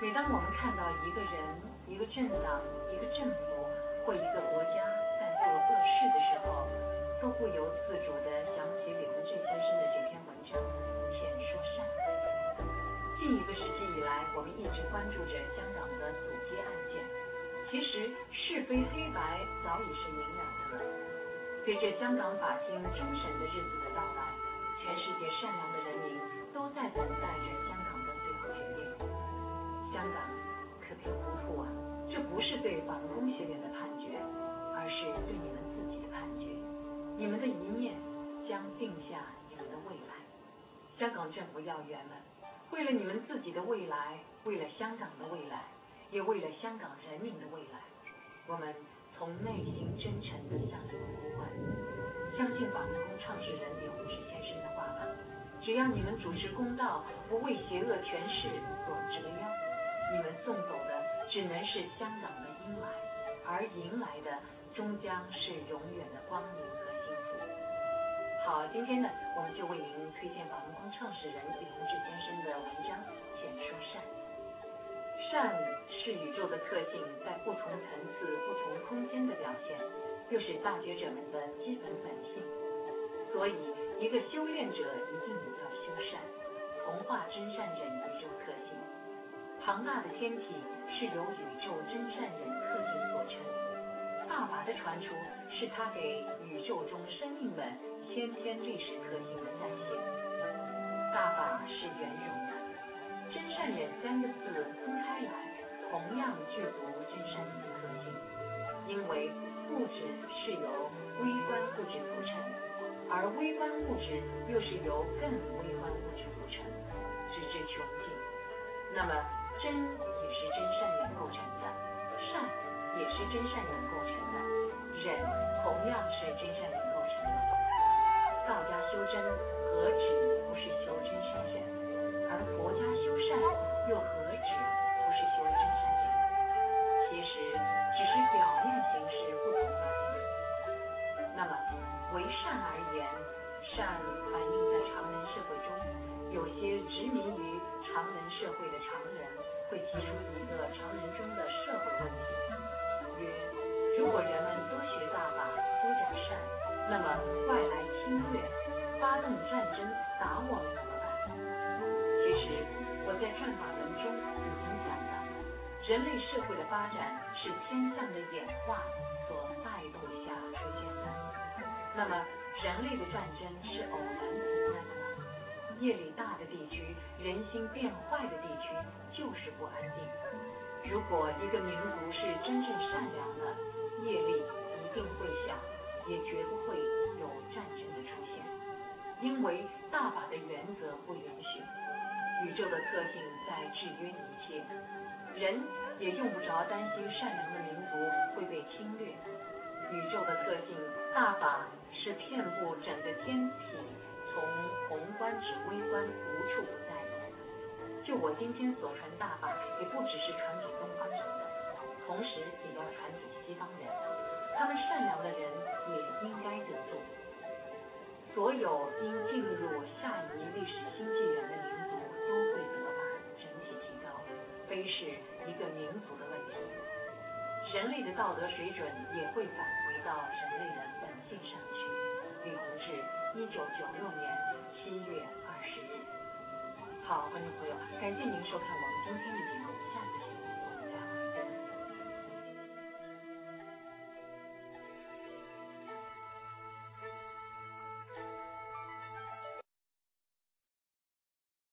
每当我们看到一个人、一个政党、一个政府或一个国家在做恶事的时候，都不由自主地想起李洪志先生的这篇文章《浅说善》。近一个世纪以来，我们一直关注着香港的阻街案件，其实是非黑白早已是明了的。随着香港法庭终审的日子的到来，全世界善良的人民都在等待着香港的最后决定。香港可别糊涂啊，这不是对法轮功学员的判决，而是对你们自己的判决。你们的一念将定下你们的未来。香港政府要员们，为了你们自己的未来，为了香港的未来，也为了香港人民的未来，我们从内心真诚地向你们呼唤。相信法轮功创始人李洪志先生的话吧，只要你们主持公道，不为邪恶权势所折腰，你们送走的只能是香港的阴霾，而迎来的终将是永远的光明和幸福。好，今天呢，我们就为您推荐法轮功创始人李洪志先生的文章《浅说善》。善是宇宙的特性在不同层次、不同空间的表现，又是大觉者们的基本本性。所以，一个修炼者一定要修善，同化真善忍宇宙特性。庞大的天体是由宇宙真善忍特性所成，大法的传出是它给宇宙中生命们先天历史特性的再现。大法是圆融的，真善忍三个字分开来，同样具足真善忍的特性。因为物质是由微观物质组成，而微观物质又是由更微观物质组成，直至穷尽。那么真也是真善忍构成的，善也是真善忍构成的，忍同样是真善忍构成的。道家修真何止不是修真善忍，而佛家修善又何止不是修真善忍？其实只是表面形式不同而已。那么为善而言，善反映在常人社会中，有些执迷于常人社会的常人会提出一个常人中的社会问题，曰：如果人们多学大法，多讲善，那么外来侵略、发动战争打我们怎么办？其实我在传法文中已经讲到，人类社会的发展是天象的演化所带动下出现的。那么人类的战争是偶然存在的吗？业力大的地区，人心变坏的地区，就是不安定。如果一个民族是真正善良的，业力一定会小，也绝不会有战争的出现。因为大法的原则不允许，宇宙的特性在制约一切，人也用不着担心善良的民族会被侵略。宇宙的特性，大法是遍布整个天体，从宏观至微观，无处不在的。就我今天所传大法，也不只是传给东方人的，同时也要传给西方人，他们善良的人也应该得做。所有应进入下一历史新纪元的民族都会得法，整体提高，非是一个民族的问题。人类的道德水准也会返回到人类的本性上去。李洪志，1996年7月20日。好，观众朋友，感谢您收看我们今天的节目。